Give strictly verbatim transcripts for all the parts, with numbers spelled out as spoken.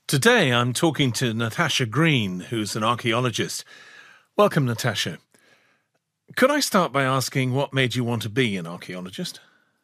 Today I'm talking to Natasha Green, who's an archaeologist. Welcome, Natasha. Could I start by asking what made you want to be an archaeologist?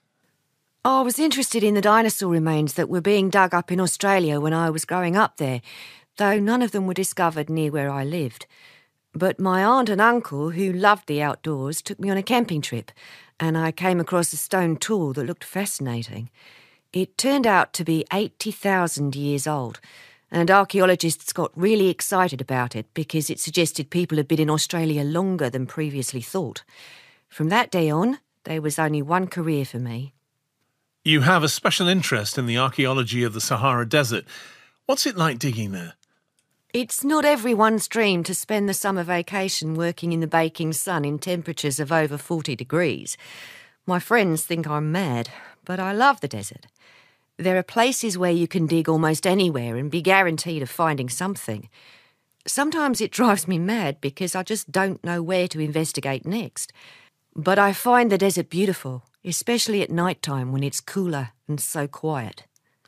I was interested in the dinosaur remains that were being dug up in Australia when I was growing up there, though none of them were discovered near where I lived. But my aunt and uncle, who loved the outdoors, took me on a camping trip, and I came across a stone tool that looked fascinating. It turned out to be eighty thousand years old, and archaeologists got really excited about it because it suggested people had been in Australia longer than previously thought. From that day on, there was only one career for me. You have a special interest in the archaeology of the Sahara Desert. What's it like digging there? It's not everyone's dream to spend the summer vacation working in the baking sun in temperatures of over forty degrees. My friends think I'm mad, but I love the desert. There are places where you can dig almost anywhere and be guaranteed of finding something. Sometimes it drives me mad because I just don't know where to investigate next. But I find the desert beautiful, especially at night time when it's cooler and so quiet.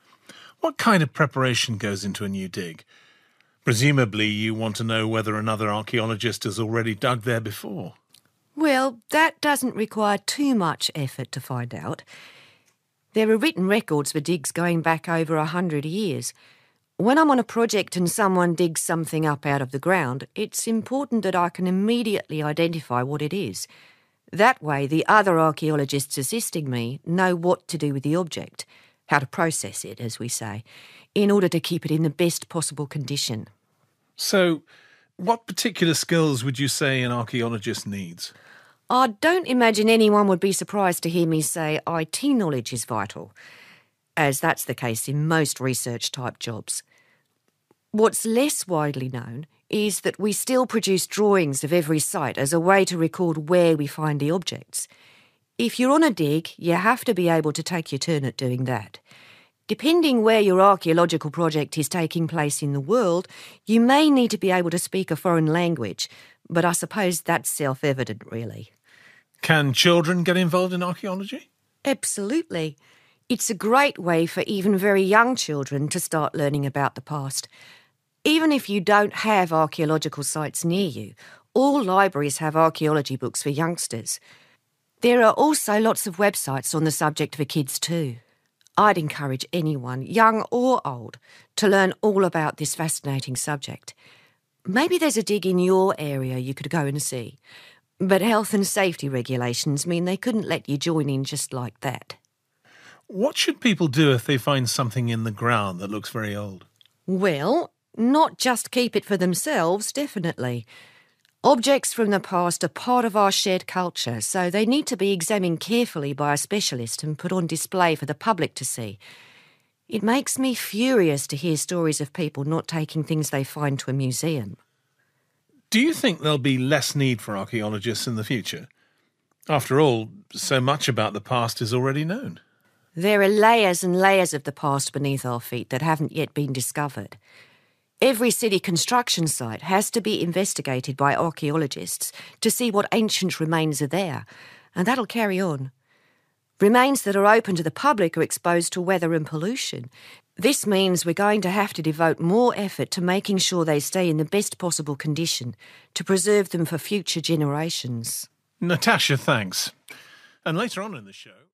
What kind of preparation goes into a new dig? Presumably you want to know whether another archaeologist has already dug there before. Well, that doesn't require too much effort to find out. There are written records for digs going back over a hundred years. When I'm on a project and someone digs something up out of the ground, it's important that I can immediately identify what it is. That way, the other archaeologists assisting me know what to do with the object, how to process it, as we say, in order to keep it in the best possible condition. So, what particular skills would you say an archaeologist needs? I don't imagine anyone would be surprised to hear me say I T knowledge is vital, as that's the case in most research-type jobs. What's less widely known is that we still produce drawings of every site as a way to record where we find the objects. If you're on a dig, you have to be able to take your turn at doing that. Depending where your archaeological project is taking place in the world, you may need to be able to speak a foreign language, but I suppose that's self-evident, really. Can children get involved in archaeology? Absolutely. It's a great way for even very young children to start learning about the past. Even if you don't have archaeological sites near you, all libraries have archaeology books for youngsters. There are also lots of websites on the subject for kids too. I'd encourage anyone, young or old, to learn all about this fascinating subject. Maybe there's a dig in your area you could go and see, but health and safety regulations mean they couldn't let you join in just like that. What should people do if they find something in the ground that looks very old? Well, not just keep it for themselves, definitely. Objects from the past are part of our shared culture, so they need to be examined carefully by a specialist and put on display for the public to see. It makes me furious to hear stories of people not taking things they find to a museum. Do you think there'll be less need for archaeologists in the future? After all, so much about the past is already known. There are layers and layers of the past beneath our feet that haven't yet been discovered. Every city construction site has to be investigated by archaeologists to see what ancient remains are there, and that'll carry on. Remains that are open to the public are exposed to weather and pollution. This means we're going to have to devote more effort to making sure they stay in the best possible condition, to preserve them for future generations. Natasha, thanks. And later on in the show...